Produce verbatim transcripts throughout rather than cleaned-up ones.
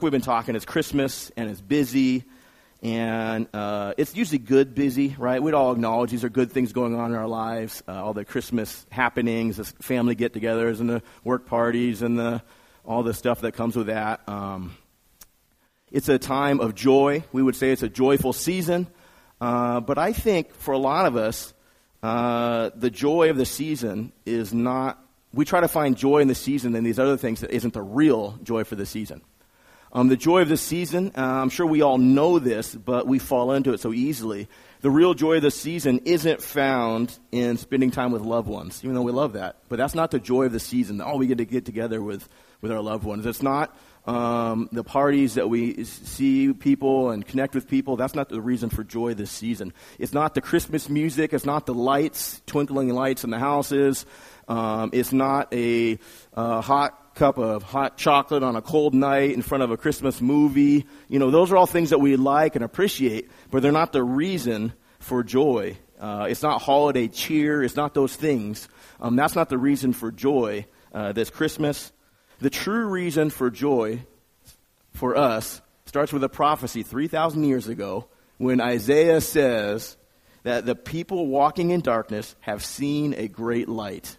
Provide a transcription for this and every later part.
we've been talking, it's Christmas and it's busy, and uh, it's usually good busy, right? We'd all acknowledge these are good things going on in our lives, uh, all the Christmas happenings, the family get-togethers and the work parties and the all the stuff that comes with that. Um, it's a time of joy. We would say it's a joyful season, uh, but I think for a lot of us, uh, the joy of the season is not, we try to find joy in the season and these other things that isn't the real joy for the season. Um, the joy of this season, uh, I'm sure we all know this, but we fall into it so easily. The real joy of the season isn't found in spending time with loved ones, even though we love that. But that's not the joy of the season. Oh, we get to get together with, with our loved ones. It's not um, the parties that we see people and connect with people. That's not the reason for joy this season. It's not the Christmas music. It's not the lights, twinkling lights in the houses. Um, it's not a uh, hot cup of hot chocolate on a cold night in front of a Christmas movie. You know, those are all things that we like and appreciate, but they're not the reason for joy. Uh, it's not holiday cheer. It's not those things. Um, that's not the reason for joy uh, this Christmas. The true reason for joy for us starts with a prophecy three thousand years ago when Isaiah says that the people walking in darkness have seen a great light.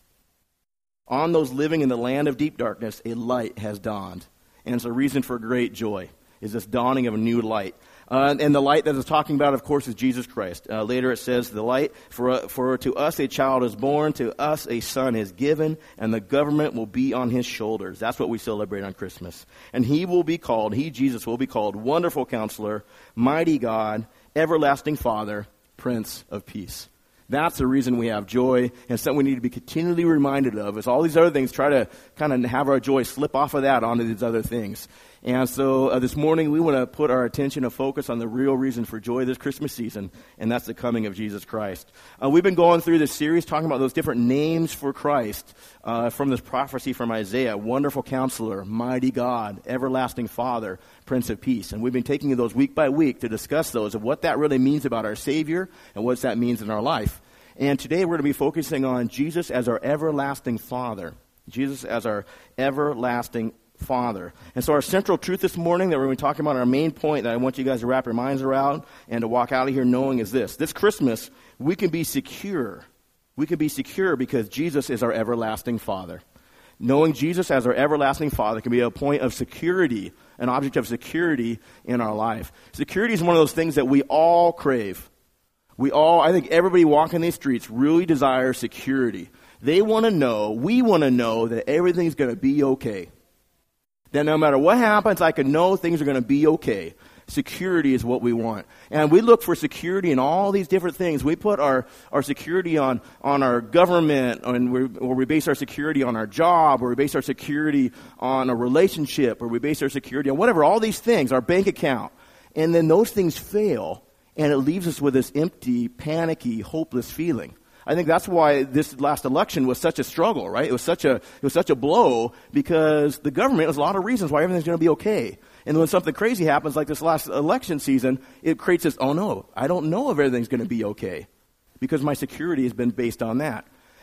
On those living in the land of deep darkness, a light has dawned. And it's a reason for great joy, is this dawning of a new light. Uh, and the light that it's talking about, of course, is Jesus Christ. Uh, later it says, the light, for, uh, for to us a child is born, to us a son is given, and the government will be on his shoulders. That's what we celebrate on Christmas. And he will be called, he, Jesus, will be called Wonderful Counselor, Mighty God, Everlasting Father, Prince of Peace. That's the reason we have joy, and something we need to be continually reminded of. Is all these other things try to kind of have our joy slip off of that onto these other things. And so uh, this morning we want to put our attention and focus on the real reason for joy this Christmas season, and that's the coming of Jesus Christ. Uh, we've been going through this series talking about those different names for Christ uh, from this prophecy from Isaiah: Wonderful Counselor, Mighty God, Everlasting Father, Prince of Peace. And we've been taking those week by week to discuss those of what that really means about our Savior and what that means in our life. And today we're going to be focusing on Jesus as our everlasting Father. Jesus as our everlasting Father. And so our central truth this morning that we're going to be talking about, our main point that I want you guys to wrap your minds around and to walk out of here knowing is this. This Christmas, we can be secure. We can be secure because Jesus is our everlasting Father. Knowing Jesus as our everlasting Father can be a point of security, an object of security in our life. Security is one of those things that we all crave. We all, I think everybody walking these streets really desires security. They want to know, we want to know that everything's going to be okay. That no matter what happens, I can know things are going to be okay. Security is what we want. And we look for security in all these different things. We put our, our security on, on our government, and we, or we base our security on our job, or we base our security on a relationship, or we base our security on whatever, all these things, our bank account. And then those things fail, and it leaves us with this empty, panicky, hopeless feeling. I think that's why this last election was such a struggle, right? It was such a, it was such a blow because the government, there's a lot of reasons why everything's going to be okay. And when something crazy happens like this last election season, it creates this, oh no, I don't know if everything's going to be okay because my security has been based on that.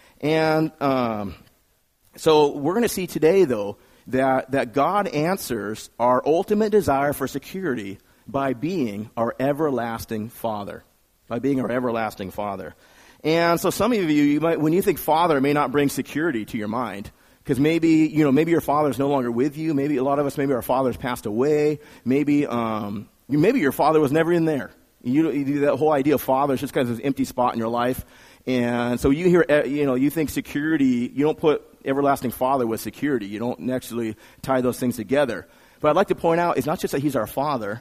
And um, so we're going to see today, though, that, that God answers our ultimate desire for security by being our everlasting Father, by being our everlasting Father. And so some of you, you might, when you think father, it may not bring security to your mind. Because maybe, you know, maybe your father's no longer with you. Maybe a lot of us, maybe our father's passed away. Maybe, um, maybe your father was never in there. You, you that whole idea of father is just kind of this empty spot in your life. And so you hear, you know, you think security, you don't put everlasting Father with security. You don't actually tie those things together. But I'd like to point out, it's not just that he's our Father.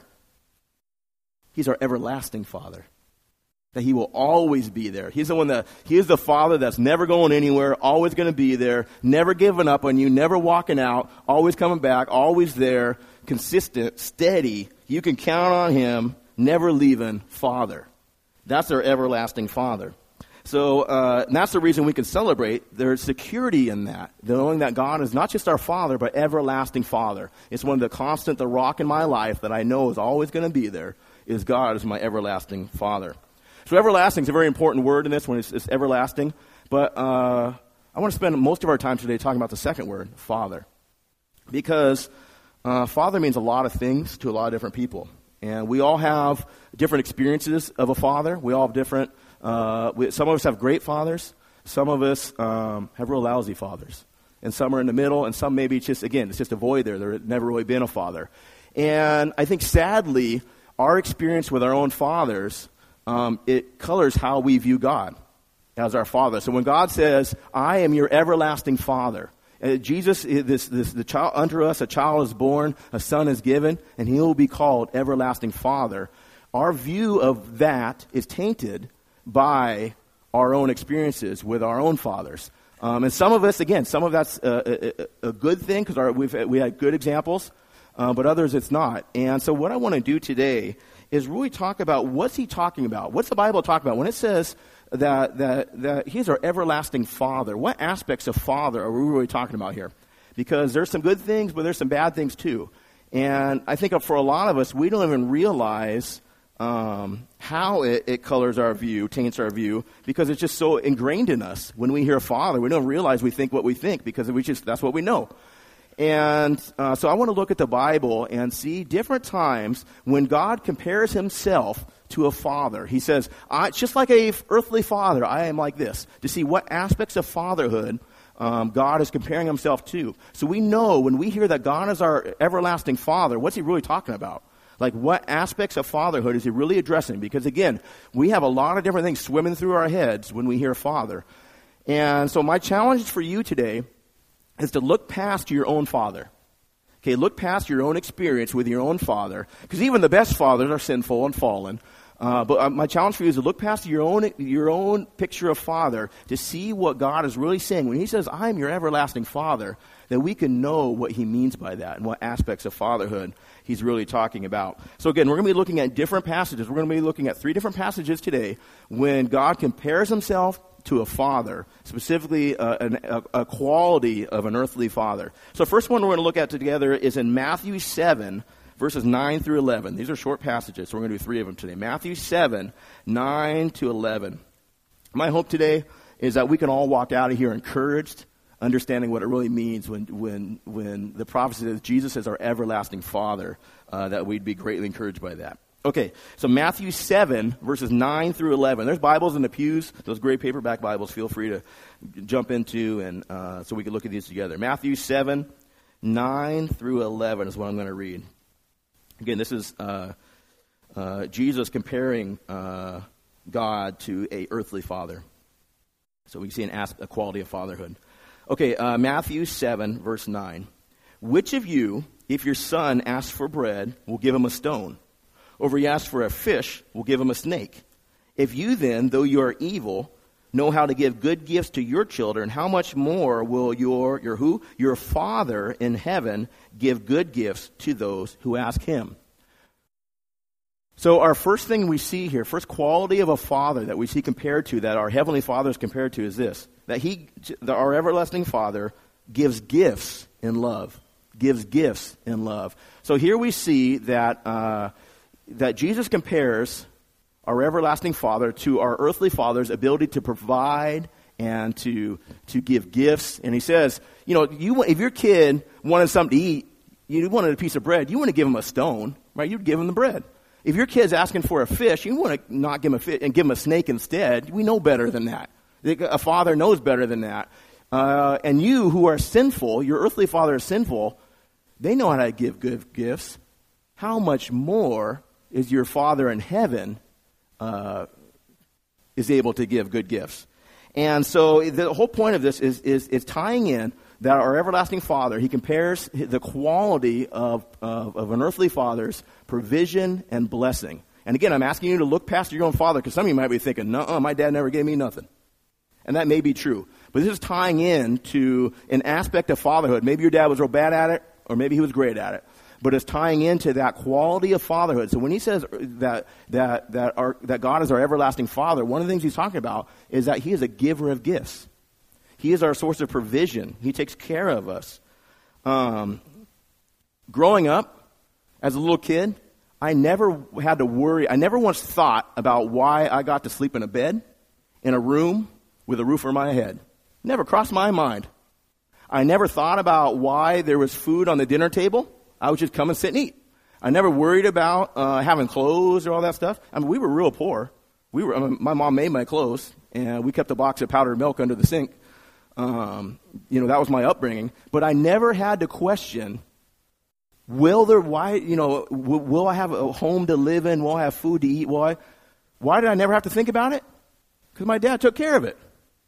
He's our everlasting Father. That he will always be there. He's the one that, he is the Father that's never going anywhere, always going to be there, never giving up on you, never walking out, always coming back, always there, consistent, steady. You can count on him, never leaving Father. That's our everlasting Father. So uh, that's the reason we can celebrate. There's security in that, knowing that God is not just our Father, but everlasting Father. It's one of the constant, the rock in my life that I know is always going to be there, is God is my everlasting Father. So everlasting is a very important word in this one. It's, it's everlasting. But uh, I want to spend most of our time today talking about the second word, Father. Because uh, father means a lot of things to a lot of different people. And we all have different experiences of a father. We all have different, uh, we, some of us have great fathers. Some of us um, have real lousy fathers. And some are in the middle, and some maybe it's just, again, it's just a void there. There's never really been a father. And I think, sadly, our experience with our own fathers, um, it colors how we view God as our father. So when God says, I am your everlasting father, uh, Jesus, this, this, the child, unto us a child is born, a son is given, and he will be called everlasting father. Our view of that is tainted by our own experiences with our own fathers. Um, and some of us, again, some of that's a, a, a good thing because we've we had good examples, uh, but others it's not. And so what I want to do today is really talk about what's he talking about. What's the Bible talking about? When it says that, that, that he's our everlasting father, what aspects of father are we really talking about here? Because there's some good things, but there's some bad things too. And I think for a lot of us, we don't even realize Um, how it, it colors our view, taints our view, because it's just so ingrained in us. When we hear Father, we don't realize we think what we think because we just that's what we know. And uh, so I want to look at the Bible and see different times when God compares himself to a father. He says, I, just like a earthly father, I am like this, to see what aspects of fatherhood um, God is comparing himself to. So we know when we hear that God is our everlasting father, what's he really talking about? Like, what aspects of fatherhood is he really addressing? Because, again, we have a lot of different things swimming through our heads when we hear father. And so my challenge for you today is to look past your own father. Okay, look past your own experience with your own father. Because even the best fathers are sinful and fallen. Uh, but uh, my challenge for you is to look past your own your own picture of father to see what God is really saying. When he says, I am your everlasting father, that we can know what he means by that and what aspects of fatherhood he's really talking about. So again, we're going to be looking at different passages. We're going to be looking at three different passages today when God compares himself to a father, specifically uh, an, a, a quality of an earthly father. So the first one we're going to look at together is in Matthew seven, verses nine through eleven. These are short passages, so we're going to do three of them today. Matthew seven, nine to eleven. My hope today is that we can all walk out of here encouraged, understanding what it really means when when when the prophecy says Jesus is our everlasting Father, uh, that we'd be greatly encouraged by that. Okay, so Matthew seven, verses nine through eleven. There's Bibles in the pews. Those great paperback Bibles, feel free to jump into, and uh, so we can look at these together. Matthew seven, nine through eleven is what I'm going to read. Again, this is uh, uh, Jesus comparing uh, God to a earthly father. So we see an as- a quality of fatherhood. Okay, uh, Matthew seven, verse nine. Which of you, if your son asks for bread, will give him a stone? Or if he asks for a fish, will give him a snake? If you then, though you are evil, know how to give good gifts to your children, how much more will your, your who? Your Father in heaven give good gifts to those who ask him? So our first thing we see here, first quality of a father that we see compared to, that our Heavenly Father is compared to, is this. That he, that our everlasting Father, gives gifts in love. Gives gifts in love. So here we see that uh, that Jesus compares our everlasting Father to our earthly father's ability to provide and to to give gifts. And he says, you know, you if your kid wanted something to eat, you wanted a piece of bread, you want to give him a stone, right? You'd give him the bread. If your kid's asking for a fish, you want to not give him a fish and give him a snake instead. We know better than that. A father knows better than that. Uh, and you who are sinful, your earthly father is sinful, they know how to give good gifts. How much more is your Father in heaven uh, is able to give good gifts? And so the whole point of this is, is, is tying in that our everlasting Father, he compares the quality of, of, of an earthly father's provision and blessing. And again, I'm asking you to look past your own father, because some of you might be thinking, no, my dad never gave me nothing. And that may be true. But this is tying in to an aspect of fatherhood. Maybe your dad was real bad at it, or maybe he was great at it. But it's tying into that quality of fatherhood. So when he says that that that our that God is our everlasting Father, one of the things he's talking about is that he is a giver of gifts. He is our source of provision. He takes care of us. Um, growing up, as a little kid, I never had to worry. I never once thought about why I got to sleep in a bed, in a room, with a roof over my head. Never crossed my mind. I never thought about why there was food on the dinner table I would just come and sit and eat. I never worried about uh, having clothes or all that stuff. I mean, we were real poor. We were. I mean, my mom made my clothes, and we kept a box of powdered milk under the sink. Um, you know, that was my upbringing. But I never had to question, will there, why, you know, will, will I have a home to live in? Will I have food to eat? Why? Why did I never have to think about it? Because my dad took care of it.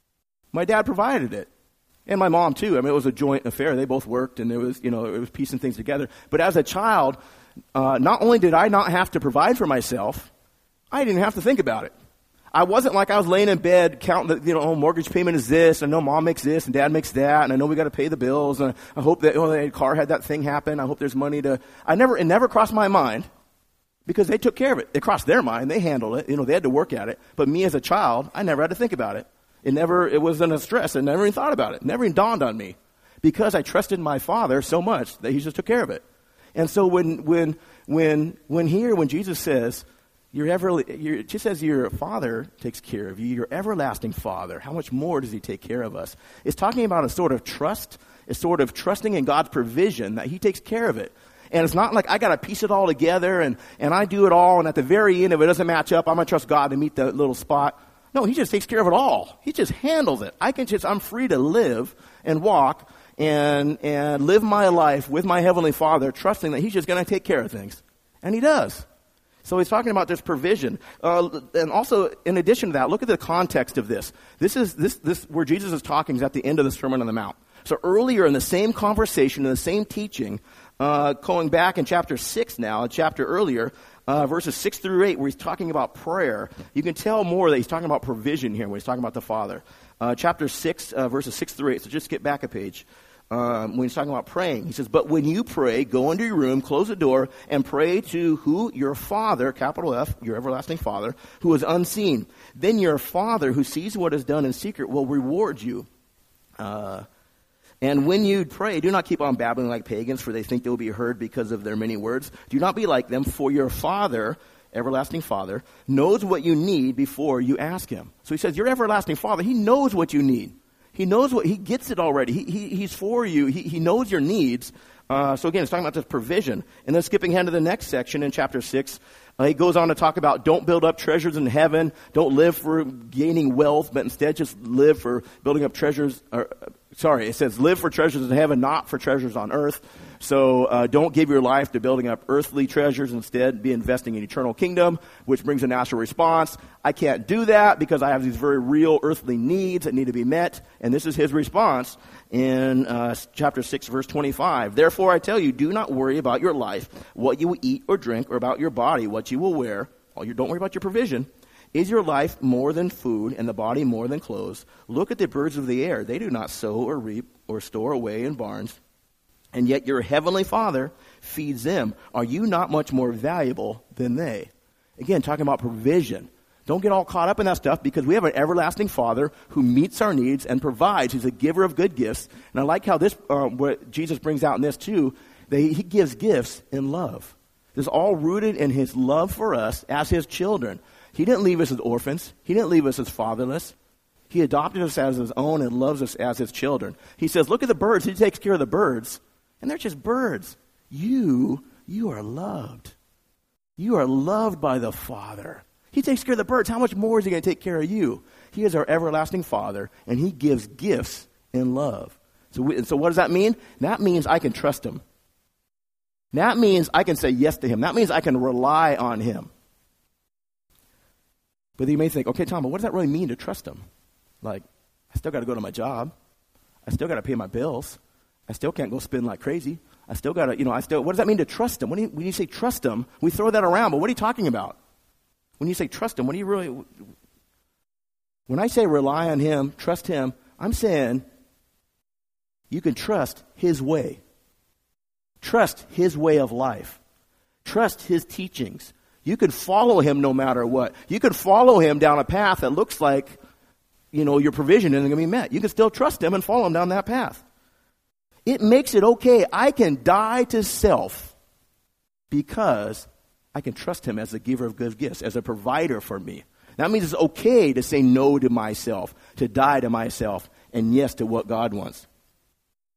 My dad provided it. And my mom, too. I mean, it was a joint affair. They both worked, and there was, you know, it was piecing things together. But as a child, uh, not only did I not have to provide for myself, I didn't have to think about it. I wasn't like I was laying in bed counting the, you know, oh, mortgage payment is this, and I know mom makes this, and dad makes that, and I know we got to pay the bills, and I hope that, oh, the car had that thing happen. I hope there's money to, I never, it never crossed my mind because they took care of it. It crossed their mind. They handled it. You know, they had to work at it. But me as a child, I never had to think about it. It never, it wasn't a stress. I never even thought about it. It never even dawned on me because I trusted my Father so much that he just took care of it. And so when, when, when, when here, when Jesus says, Your ever, your, it just says your Father takes care of you, your everlasting Father, how much more does he take care of us? It's talking about a sort of trust, a sort of trusting in God's provision that he takes care of it. And it's not like I got to piece it all together and, and I do it all, and at the very end, if it doesn't match up, I'm going to trust God to meet that little spot. No, he just takes care of it all. He just handles it. I can just, I'm free to live and walk and, and live my life with my Heavenly Father, trusting that he's just going to take care of things. And he does. So he's talking about this provision. Uh, and also, in addition to that, look at the context of this. This is this this where Jesus is talking is at the end of the Sermon on the Mount. So earlier in the same conversation, in the same teaching, uh, going back in chapter six now, a chapter earlier, uh, verses six through eight, where he's talking about prayer, you can tell more that he's talking about provision here when he's talking about the Father. Uh, chapter six, uh, verses six through eight. So just get back a page. Um, when he's talking about praying, he says, but when you pray, go into your room, close the door, and pray to who? Your Father, capital F, your everlasting Father, who is unseen. Then your Father, who sees what is done in secret, will reward you. Uh, and when you pray, do not keep on babbling like pagans, for they think they will be heard because of their many words. Do not be like them, for your Father, everlasting Father, knows what you need before you ask him. So he says, your everlasting Father, he knows what you need. He knows what, he gets it already. He, he, he's for you. He, he knows your needs. Uh, so again, it's talking about this provision. And then skipping ahead to the next section in chapter six, uh, he goes on to talk about don't build up treasures in heaven. Don't live for gaining wealth, but instead just live for building up treasures. Or, sorry, it says live for treasures in heaven, not for treasures on earth. So uh, don't give your life to building up earthly treasures. Instead, be investing in eternal kingdom, which brings a natural response. I can't do that because I have these very real earthly needs that need to be met. And this is his response in uh, chapter six, verse twenty-five. Therefore, I tell you, do not worry about your life, what you will eat or drink, or about your body, what you will wear. Well, you don't worry about your provision. Is your life more than food, and the body more than clothes? Look at the birds of the air. They do not sow or reap or store away in barns, and yet your heavenly Father feeds them. Are you not much more valuable than they? Again, talking about provision. Don't get all caught up in that stuff because we have an everlasting Father who meets our needs and provides. He's a giver of good gifts. And I like how this, uh, what Jesus brings out in this too, that he gives gifts in love. This is all rooted in his love for us as his children. He didn't leave us as orphans. He didn't leave us as fatherless. He adopted us as his own and loves us as his children. He says, look at the birds. He takes care of the birds. And they're just birds. You, you are loved. You are loved by the Father. He takes care of the birds. How much more is he going to take care of you? He is our everlasting Father, and he gives gifts in love. So, we, so what does that mean? That means I can trust him. That means I can say yes to him. That means I can rely on him. But you may think, okay, Tom, but what does that really mean to trust him? Like, I still got to go to my job. I still got to pay my bills. I still can't go spend like crazy. I still got to, you know, I still, what does that mean to trust him? When you, when you say trust him, we throw that around, but what are you talking about? When you say trust him, what do you really, when I say rely on him, trust him, I'm saying you can trust his way. Trust his way of life. Trust his teachings. You can follow him no matter what. You can follow him down a path that looks like, you know, your provision isn't going to be met. You can still trust him and follow him down that path. It makes it okay. I can die to self because I can trust him as a giver of good gifts, as a provider for me. That means it's okay to say no to myself, to die to myself, and yes to what God wants.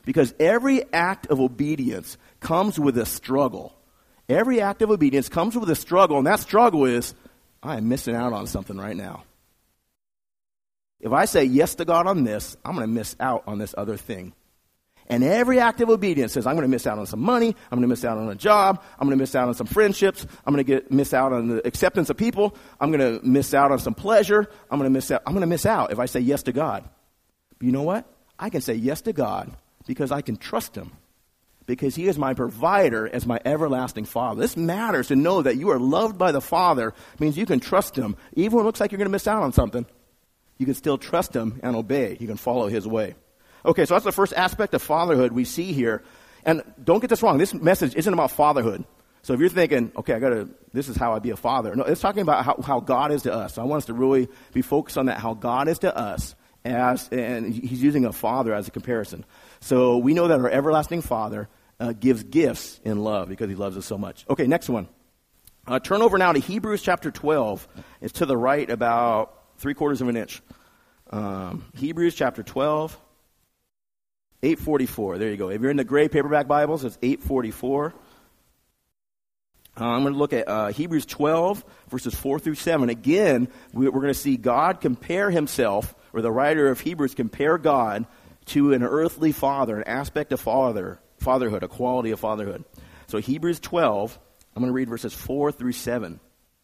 Because every act of obedience comes with a struggle. Every act of obedience comes with a struggle, and that struggle is, I am missing out on something right now. If I say yes to God on this, I'm going to miss out on this other thing. And every act of obedience says, I'm going to miss out on some money, I'm going to miss out on a job, I'm going to miss out on some friendships, I'm going to get miss out on the acceptance of people, I'm going to miss out on some pleasure, I'm going to miss out, I'm going to miss out if I say yes to God. But you know what? I can say yes to God because I can trust him. Because he is my provider as my everlasting Father. This matters to know that you are loved by the Father. It means you can trust him. Even when it looks like you're going to miss out on something, you can still trust him and obey. You can follow his way. Okay, so that's the first aspect of fatherhood we see here. And don't get this wrong. This message isn't about fatherhood. So if you're thinking, okay, I gotta, this is how I be a father. No, it's talking about how, how God is to us. So I want us to really be focused on that, how God is to us. As, and he's using a father as a comparison. So we know that our everlasting Father uh, gives gifts in love because he loves us so much. Okay, next one. Uh, turn over now to Hebrews chapter twelve. It's to the right about three quarters of an inch. Um, Hebrews chapter twelve, eight forty-four. There you go. If you're in the gray paperback Bibles, it's eight forty-four. Uh, I'm going to look at uh, Hebrews twelve, verses four through seven. Again, we, we're going to see God compare himself, or the writer of Hebrews compare God to an earthly father, an aspect of father, fatherhood, a quality of fatherhood. So Hebrews twelve, I'm going to read verses four through seven.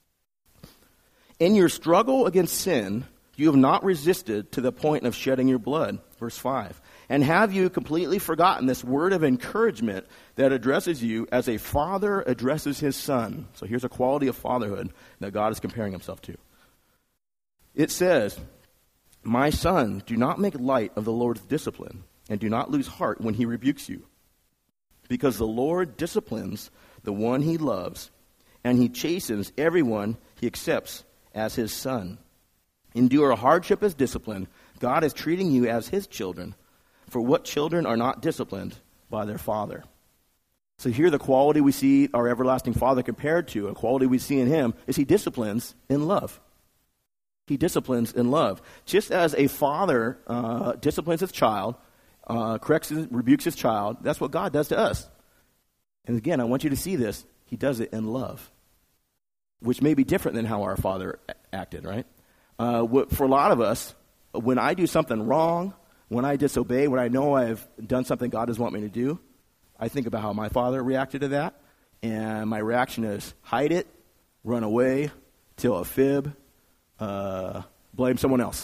In your struggle against sin, you have not resisted to the point of shedding your blood. Verse five. And have you completely forgotten this word of encouragement that addresses you as a father addresses his son? So here's a quality of fatherhood that God is comparing himself to. It says, my son, do not make light of the Lord's discipline, and do not lose heart when he rebukes you. Because the Lord disciplines the one he loves, and he chastens everyone he accepts as his son. Endure hardship as discipline. God is treating you as his children. For what children are not disciplined by their father? So here the quality we see our everlasting Father compared to, a quality we see in him, is he disciplines in love. He disciplines in love. Just as a father uh, disciplines his child, uh, corrects his, rebukes his child, that's what God does to us. And again, I want you to see this. He does it in love, which may be different than how our Father acted, right? Uh, for a lot of us, when I do something wrong, when I disobey, when I know I've done something God doesn't want me to do, I think about how my father reacted to that, and my reaction is hide it, run away, tell a fib, uh, blame someone else.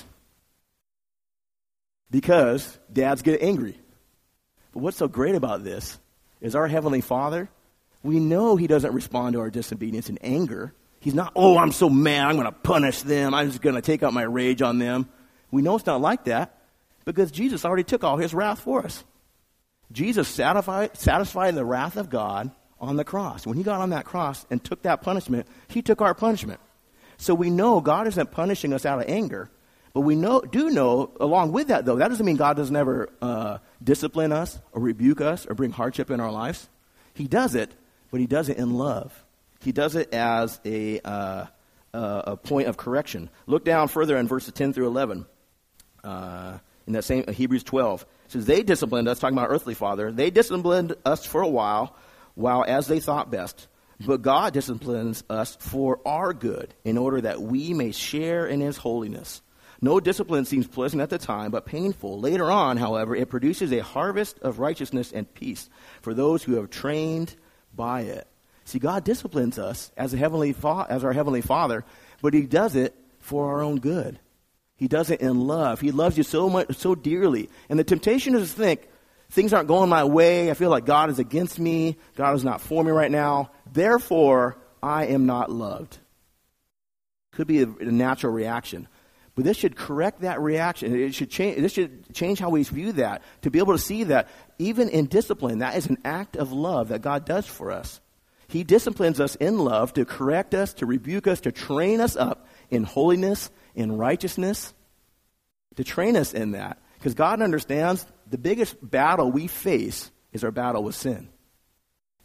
Because dads get angry. But what's so great about this is our Heavenly Father, we know he doesn't respond to our disobedience in anger. He's not, oh, I'm so mad, I'm going to punish them, I'm just going to take out my rage on them. We know it's not like that. Because Jesus already took all his wrath for us. Jesus satisfied, satisfied the wrath of God on the cross. When he got on that cross and took that punishment, he took our punishment. So we know God isn't punishing us out of anger. But we know, do know, along with that, though, that doesn't mean God doesn't ever uh, discipline us or rebuke us or bring hardship in our lives. He does it, but he does it in love. He does it as a, uh, uh, a point of correction. Look down further in verses ten through eleven. Uh In that same uh, Hebrews twelve, it says, they disciplined us, talking about earthly father, they disciplined us for a while, while as they thought best. But God disciplines us for our good, in order that we may share in his holiness. No discipline seems pleasant at the time, but painful. Later on, however, it produces a harvest of righteousness and peace for those who have trained by it. See, God disciplines us as a heavenly fa- as our Heavenly Father, but he does it for our own good. He does it in love. He loves you so much, so dearly. And the temptation is to think, things aren't going my way. I feel like God is against me. God is not for me right now. Therefore, I am not loved. Could be a, a natural reaction. But this should correct that reaction. It should change, this should change how we view that, to be able to see that even in discipline, that is an act of love that God does for us. He disciplines us in love to correct us, to rebuke us, to train us up in holiness, in righteousness, to train us in that. Because God understands the biggest battle we face is our battle with sin.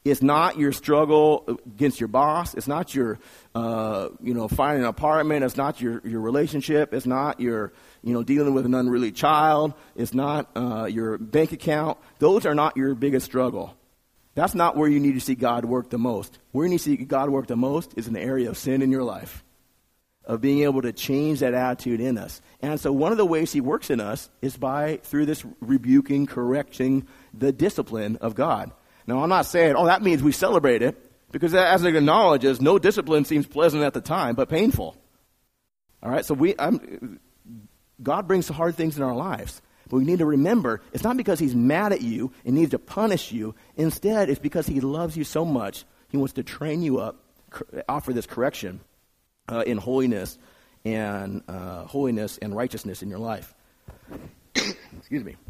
It's not your struggle against your boss. It's not your, uh, you know, finding an apartment. It's not your, your relationship. It's not your, you know, dealing with an unruly child. It's not uh, your bank account. Those are not your biggest struggle. That's not where you need to see God work the most. Where you need to see God work the most is in the area of sin in your life, of being able to change that attitude in us. And so one of the ways he works in us is by, through this rebuking, correcting, the discipline of God. Now, I'm not saying, oh, that means we celebrate it, because as it acknowledges, no discipline seems pleasant at the time, but painful. All right, so we, I'm, God brings hard things in our lives, but we need to remember, it's not because he's mad at you and needs to punish you. Instead, it's because he loves you so much, he wants to train you up, offer this correction uh, in holiness and uh, holiness and righteousness in your life. Excuse me.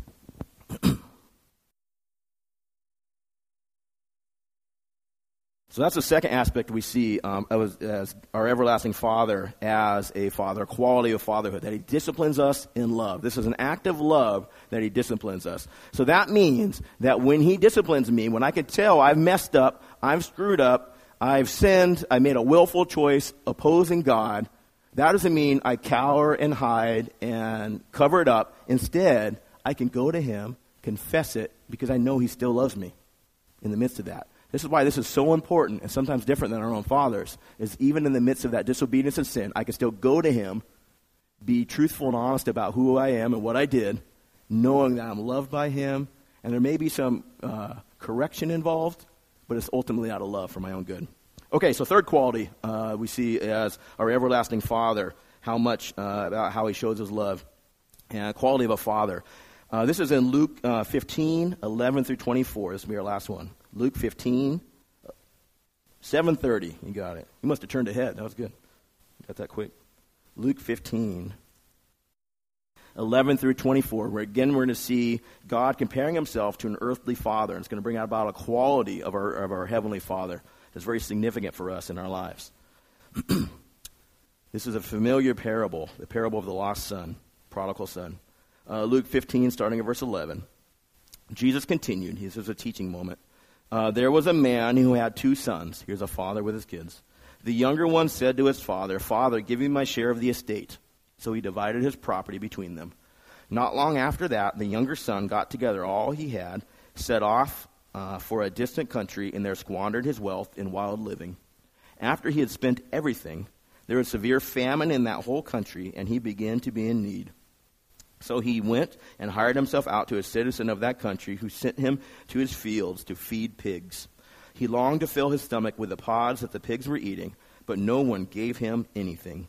So that's the second aspect we see um, as, as our everlasting Father as a father, quality of fatherhood, that he disciplines us in love. This is an act of love that he disciplines us. So that means that when he disciplines me, when I can tell I've messed up, I've screwed up, I've sinned, I made a willful choice opposing God, that doesn't mean I cower and hide and cover it up. Instead, I can go to him, confess it, because I know he still loves me in the midst of that. This is why this is so important and sometimes different than our own fathers, is even in the midst of that disobedience and sin, I can still go to him, be truthful and honest about who I am and what I did, knowing that I'm loved by him, and there may be some uh, correction involved, but it's ultimately out of love for my own good. Okay, so third quality uh, we see as our everlasting Father, how much, uh, about how he shows his love, and quality of a father. Uh, this is in Luke uh, fifteen, eleven through twenty-four. This will be our last one. Luke fifteen, seven thirty. You got it. You must have turned ahead. That was good. Got that quick. Luke fifteen, eleven through twenty-four, where again we're going to see God comparing himself to an earthly father. And it's going to bring out about a quality of our, of our heavenly Father that's very significant for us in our lives. This is a familiar parable, the parable of the lost son, prodigal son. Uh, Luke fifteen, starting at verse eleven. Jesus continued. This is a teaching moment. Uh, there was a man who had two sons. Here's a father with his kids. The younger one said to his father, "Father, give me my share of the estate." So he divided his property between them. Not long after that, the younger son got together all he had, set off uh, for a distant country, and there squandered his wealth in wild living. After he had spent everything, there was severe famine in that whole country, and he began to be in need. So he went and hired himself out to a citizen of that country, who sent him to his fields to feed pigs. He longed to fill his stomach with the pods that the pigs were eating, but no one gave him anything.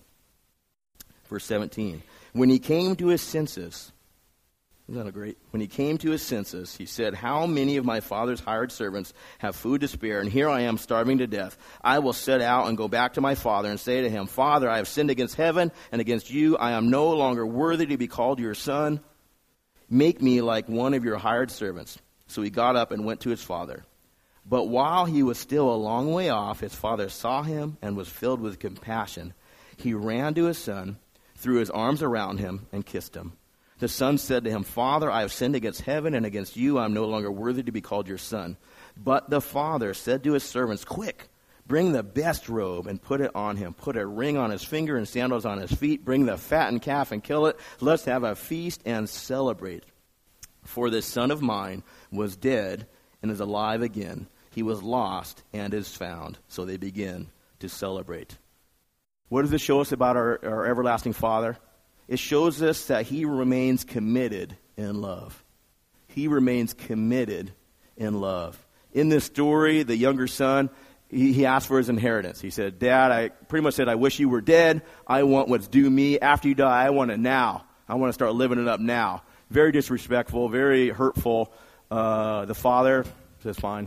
Verse seventeen. When he came to his senses, isn't that great? When he came to his senses, he said, "How many of my father's hired servants have food to spare, and here I am starving to death? I will set out and go back to my father and say to him, 'Father, I have sinned against heaven and against you. I am no longer worthy to be called your son. Make me like one of your hired servants.' So he got up and went to his father. But while he was still a long way off, his father saw him and was filled with compassion. He ran to his son, threw his arms around him, and kissed him. The son said to him, 'Father, I have sinned against heaven and against you. I am no longer worthy to be called your son.' But the father said to his servants, 'Quick, bring the best robe and put it on him. Put a ring on his finger and sandals on his feet. Bring the fattened calf and kill it. Let's have a feast and celebrate. For this son of mine was dead and is alive again. He was lost and is found.' So they begin to celebrate." What does this show us about our, our everlasting Father? It shows us that he remains committed in love. He remains committed in love. In this story, the younger son, he, he asked for his inheritance. He said, "Dad, I pretty much said, I wish you were dead. I want what's due me. After you die, I want it now. I want to start living it up now." Very disrespectful, very hurtful. Uh, the father says, "Fine."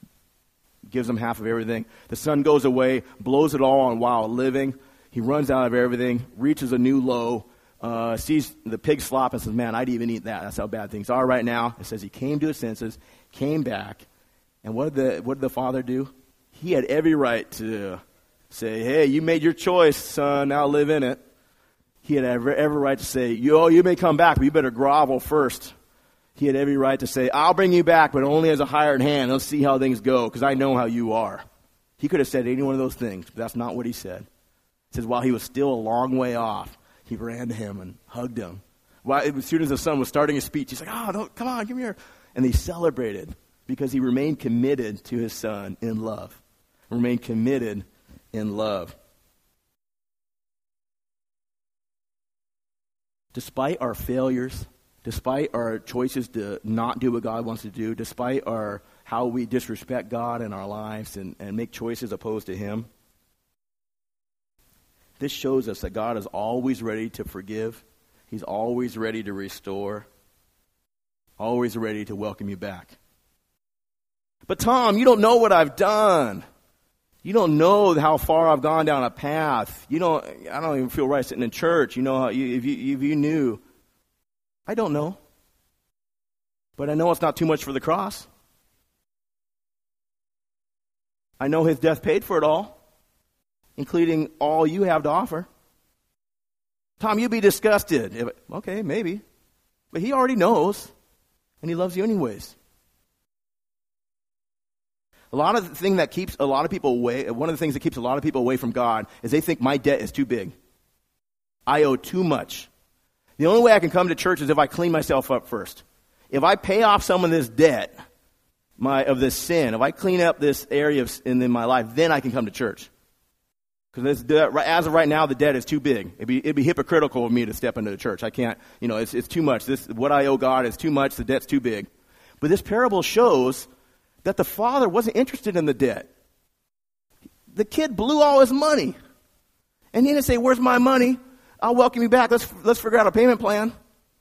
Gives him half of everything. The son goes away, blows it all on wild living. He runs out of everything, reaches a new low. Uh, sees the pig slop and says, "Man, I'd even eat that." That's how bad things are right now. It says he came to his senses, came back, and what did the what did the father do? He had every right to say, "Hey, you made your choice, son. Now live in it." He had every, every right to say, "Yo, you may come back, but you better grovel first." He had every right to say, I'll bring you back, but only as a hired hand. Let's see how things go, because I know how you are. He could have said any one of those things, but that's not what he said. It says, while he was still a long way off, he ran to him and hugged him. While, as soon as the son was starting his speech, he's like, oh, don't, come on, come here. And they celebrated because he remained committed to his son in love. Remained committed in love. Despite our failures, despite our choices to not do what God wants to do, despite our how we disrespect God in our lives and, and make choices opposed to him, this shows us that God is always ready to forgive. He's always ready to restore, always ready to welcome you back. But Tom, you don't know what I've done. You don't know how far I've gone down a path. You don't. I don't even feel right sitting in church. You know, how you, if you if you knew, I don't know. But I know it's not too much for the cross. I know his death paid for it all, including all you have to offer. Tom, you'd be disgusted. If, okay, maybe. But he already knows, and he loves you anyways. A lot of the thing that keeps a lot of people away, one of the things that keeps a lot of people away from God is they think my debt is too big. I owe too much. The only way I can come to church is if I clean myself up first. If I pay off some of this debt, my of this sin, if I clean up this area of, in, in my life, then I can come to church. Because as of right now, the debt is too big. It'd be, it'd be hypocritical of me to step into the church. I can't, you know, it's, it's too much. This what I owe God is too much. The debt's too big. But this parable shows that the father wasn't interested in the debt. The kid blew all his money. And he didn't say, where's my money? I'll welcome you back. Let's, let's figure out a payment plan.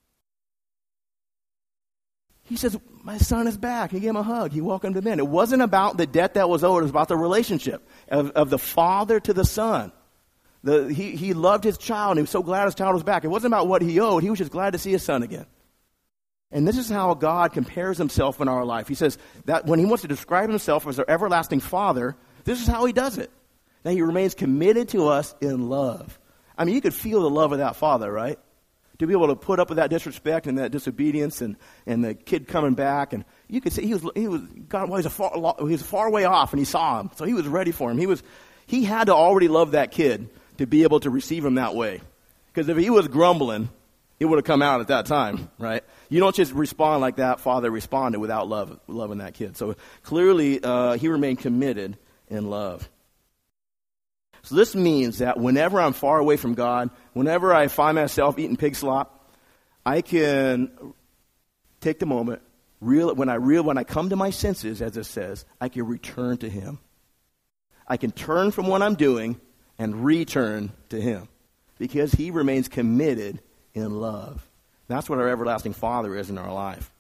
He says, my son is back. He gave him a hug. He welcomed him in. It wasn't about the debt that was owed. It was about the relationship of, of the father to the son. The, he, he loved his child, and he was so glad his child was back. It wasn't about what he owed. He was just glad to see his son again. And this is how God compares himself in our life. He says that when he wants to describe himself as our everlasting father, this is how he does it. That he remains committed to us in love. I mean, you could feel the love of that father, right? To be able to put up with that disrespect and that disobedience and, and the kid coming back. And you could see he was, he was, God, well, he was a far, he was far way off and he saw him. So he was ready for him. He was, he had to already love that kid to be able to receive him that way. Because if he was grumbling, it would have come out at that time, right? You don't just respond like that father responded without love, loving that kid. So clearly, uh, he remained committed in love. So this means that whenever I'm far away from God, whenever I find myself eating pig slop, I can take the moment, real, when I real, when I come to my senses, as it says, I can return to him. I can turn from what I'm doing and return to him because he remains committed in love. That's what our everlasting Father is in our life.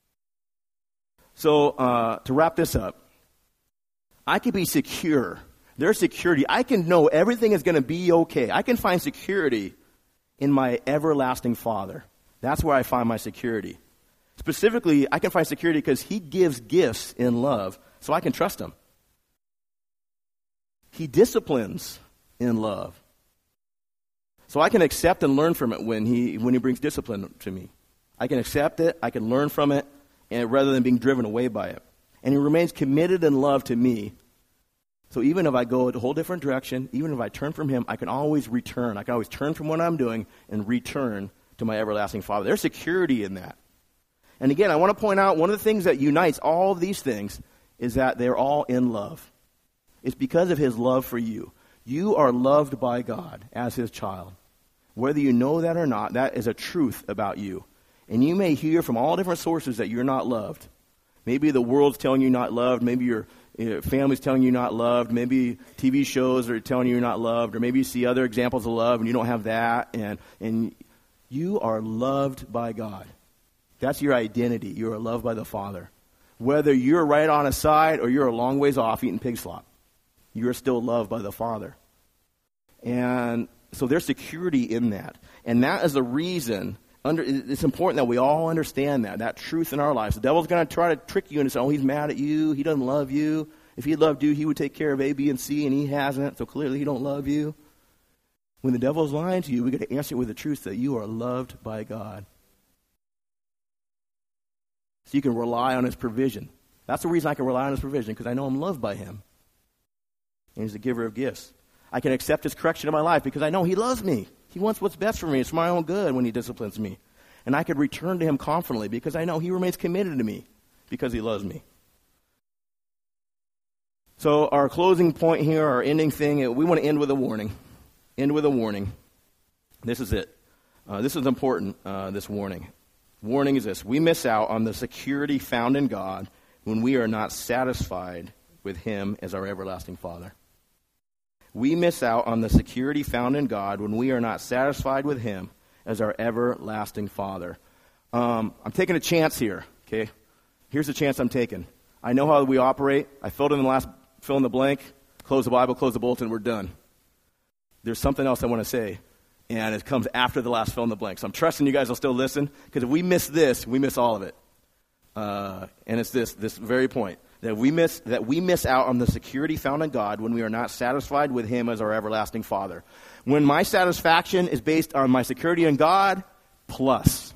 So uh, to wrap this up, I can be secure. There's security. I can know everything is going to be okay. I can find security in my everlasting Father. That's where I find my security. Specifically, I can find security because he gives gifts in love, so I can trust him. He disciplines in love. So I can accept and learn from it when he when he brings discipline to me. I can accept it, I can learn from it, and rather than being driven away by it. And he remains committed in love to me. So even if I go a whole different direction, even if I turn from him, I can always return. I can always turn from what I'm doing and return to my everlasting Father. There's security in that. And again, I want to point out one of the things that unites all of these things is that they're all in love. It's because of his love for you. You are loved by God as his child. Whether you know that or not, that is a truth about you. And you may hear from all different sources that you're not loved. Maybe the world's telling you you're not loved. Maybe your, your family's telling you you're not loved. Maybe T V shows are telling you you're not loved. Or maybe you see other examples of love and you don't have that. And, and you are loved by God. That's your identity. You are loved by the Father. Whether you're right on his side or you're a long ways off eating pig slop, you're still loved by the Father. And so there's security in that. And that is the reason, under, it's important that we all understand that, that truth in our lives. The devil's going to try to trick you into saying, oh, he's mad at you, he doesn't love you. If he loved you, he would take care of A, B, and C, and he hasn't, so clearly he don't love you. When the devil's lying to you, we've got to answer it with the truth that you are loved by God. So you can rely on his provision. That's the reason I can rely on his provision, because I know I'm loved by him. And he's the giver of gifts. I can accept his correction in my life because I know he loves me. He wants what's best for me. It's for my own good when he disciplines me. And I can return to him confidently because I know he remains committed to me because he loves me. So our closing point here, our ending thing, we want to end with a warning. End with a warning. This is it. Uh, this is important, uh, this warning. Warning is this. We miss out on the security found in God when we are not satisfied with him as our everlasting Father. We miss out on the security found in God when we are not satisfied with him as our everlasting Father. Um, I'm taking a chance here, okay? Here's the chance I'm taking. I know how we operate. I filled in the last fill in the blank, close the Bible, close the bulletin, we're done. There's something else I want to say, and it comes after the last fill in the blank. So I'm trusting you guys will still listen, because if we miss this, we miss all of it. Uh, and it's this, this very point, that we miss that we miss out on the security found in God when we are not satisfied with him as our everlasting Father. When my satisfaction is based on my security in God, plus.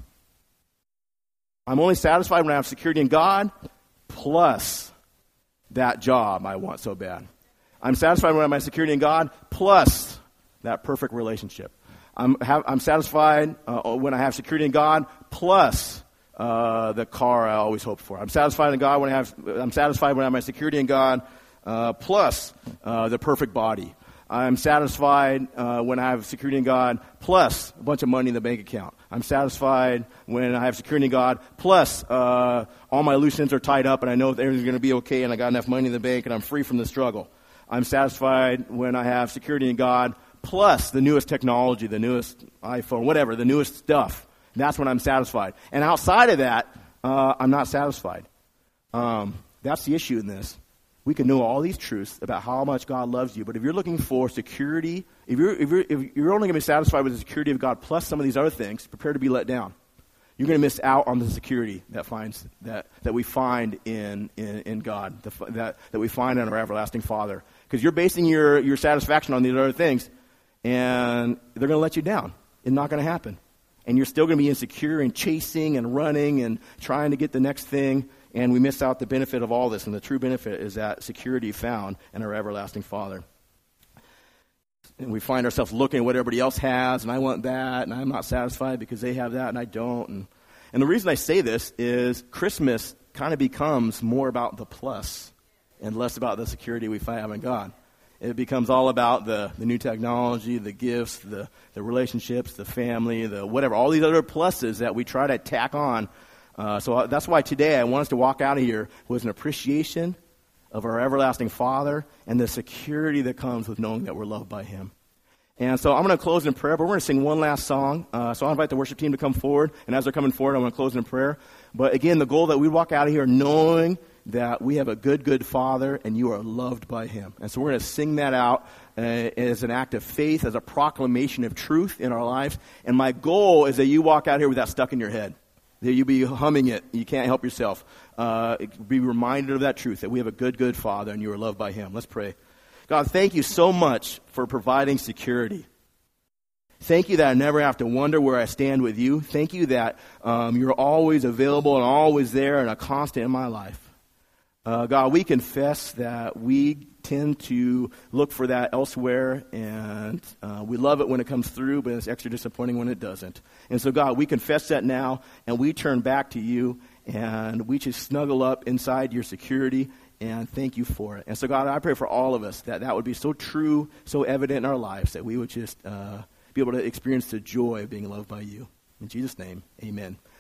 I'm only satisfied when I have security in God, plus that job I want so bad. I'm satisfied when I have my security in God, plus that perfect relationship. I'm, have, I'm satisfied uh, when I have security in God, plus uh, the car I always hoped for. I'm satisfied in God when I have. I'm satisfied when I have my security in God, uh, plus uh, the perfect body. I'm satisfied uh, when I have security in God, plus a bunch of money in the bank account. I'm satisfied when I have security in God, plus uh, all my loose ends are tied up and I know that everything's going to be okay and I got enough money in the bank and I'm free from the struggle. I'm satisfied when I have security in God, plus the newest technology, the newest iPhone, whatever, the newest stuff. That's when I'm satisfied. And outside of that, uh, I'm not satisfied. Um, that's the issue in this. We can know all these truths about how much God loves you, but if you're looking for security, if you're, if you're, if you're only going to be satisfied with the security of God plus some of these other things, prepare to be let down. You're going to miss out on the security that finds that, that we find in in, in God, the, that that we find in our everlasting Father, because you're basing your your satisfaction on these other things, and they're going to let you down. It's not going to happen, and you're still going to be insecure and chasing and running and trying to get the next thing. And we miss out the benefit of all this. And the true benefit is that security found in our everlasting Father. And we find ourselves looking at what everybody else has, and I want that, and I'm not satisfied because they have that, and I don't. And, and the reason I say this is Christmas kind of becomes more about the plus and less about the security we have in God. It becomes all about the, the new technology, the gifts, the, the relationships, the family, the whatever, all these other pluses that we try to tack on. Uh, so that's why today I want us to walk out of here with an appreciation of our everlasting Father and the security that comes with knowing that we're loved by him. And so I'm going to close in prayer, but we're going to sing one last song. Uh, so I'll invite the worship team to come forward. And as they're coming forward, I'm going to close in prayer. But again, the goal that we walk out of here knowing that we have a good, good Father and you are loved by him. And so we're going to sing that out uh, as an act of faith, as a proclamation of truth in our lives. And my goal is that you walk out here with that stuck in your head. That you be humming it. You can't help yourself. Uh, be reminded of that truth, that we have a good, good Father and you are loved by him. Let's pray. God, thank you so much for providing security. Thank you that I never have to wonder where I stand with you. Thank you that um, you're always available and always there and a constant in my life. Uh, God, we confess that we tend to look for that elsewhere, and uh, we love it when it comes through, but it's extra disappointing when it doesn't. And so, God, we confess that now, and we turn back to you, and we just snuggle up inside your security, and thank you for it. And so, God, I pray for all of us that that would be so true, so evident in our lives, that we would just uh, be able to experience the joy of being loved by you. In Jesus' name, amen.